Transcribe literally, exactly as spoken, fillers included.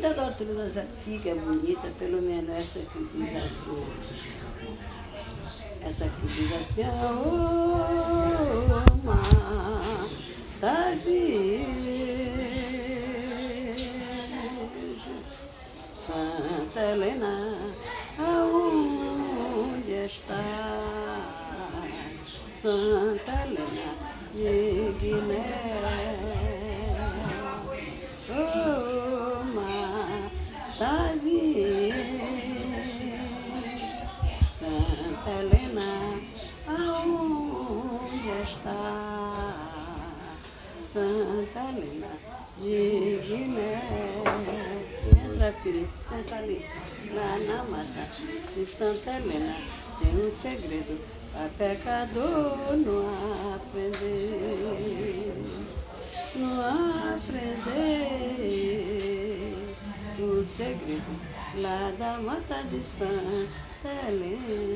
muitas doutrinas aqui que é bonita, pelo menos essa que diz assim. Essa que diz assim, oh, Mata Virgem, Santa Helena, aonde está? Santa Helena de Guiné, oh, Mata Virgem, Santa Helena, aonde está? Santa Helena de Guiné. Entra, filho, senta ali, lá na mata de Santa Helena. Tem um segredo para pecador não aprender, não aprender o segredo lá da mata de Santa Helena.